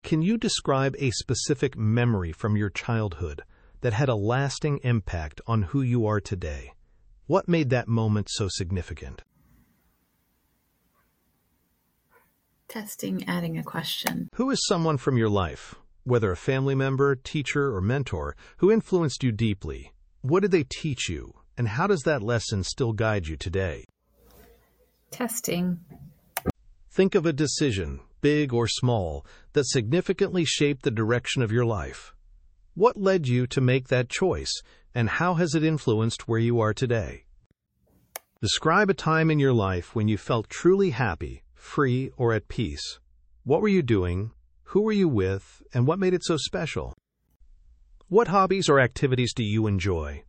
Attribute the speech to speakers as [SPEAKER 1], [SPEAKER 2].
[SPEAKER 1] Can you describe a specific memory from your childhood that had a lasting impact on who you are today? What made that moment so significant?
[SPEAKER 2] Testing, adding a question.
[SPEAKER 1] Who is someone from your life, whether a family member, teacher, or mentor, who influenced you deeply? What did they teach you, and how does that lesson still guide you today?
[SPEAKER 2] Testing.
[SPEAKER 1] Think of a decision, big or small, that significantly shaped the direction of your life. What led you to make that choice, and how has it influenced where you are today? Describe a time in your life when you felt truly happy, free, or at peace. What were you doing? Who were you with? And what made it so special? What hobbies or activities do you enjoy?